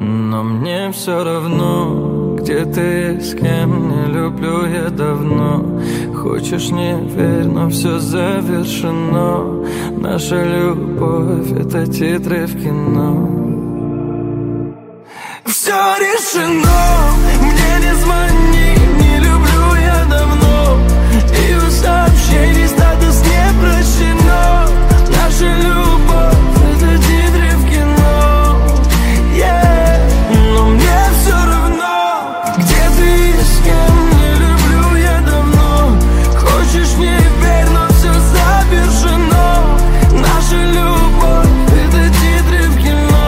Но мне все равно, где ты и с кем. Не люблю я давно. Хочешь, не верь, но все завершено. Наша любовь — это титры в кино. Все решено, мне не звони. Не люблю я давно. И у сообщений статус не прощено. Наша любовь — это титры в кино. Но мне все равно, где ты и с кем. Не люблю я давно. Хочешь, не верь, но все завершено. Наша любовь — это титры в кино.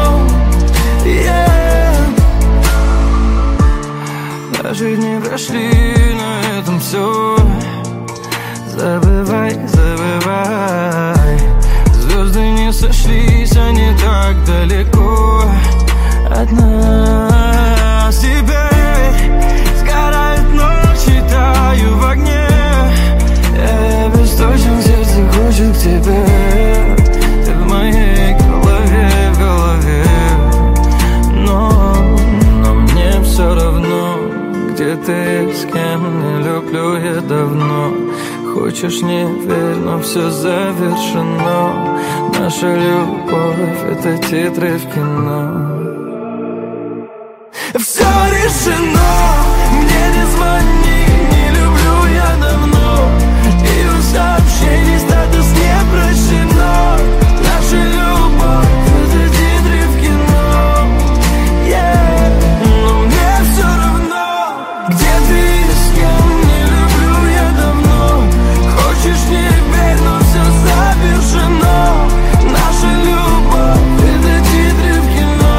Наши дни прошли, на этом все. Забывай, забывай. Звезды не сошлись, они так далеко от нас. Теперь сгорают ночи, таю в огне. Я беспомощен, сердце хочет к тебе. Ты в моей голове, в голове. Но мне все равно, где ты и с кем. Не люблю я давно. Хочешь, не верь, но все завершено. Наша любовь — это титры в кино. Все решено, мне не звони. Не люблю я давно. И у сообщений статус не прощено. Наша любовь — это титры в кино. Но мне все равно, где ты и с кем. Не люблю я давно. Хочешь, не верь, но все завершено. Наша любовь — это титры в кино.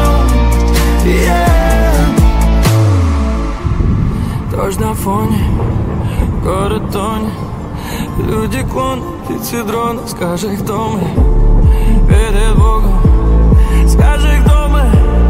Дождь на фоне, город тонет. Люди клоны, птицы дроны. Скажи, кто мы перед Богом. Скажи, кто мы.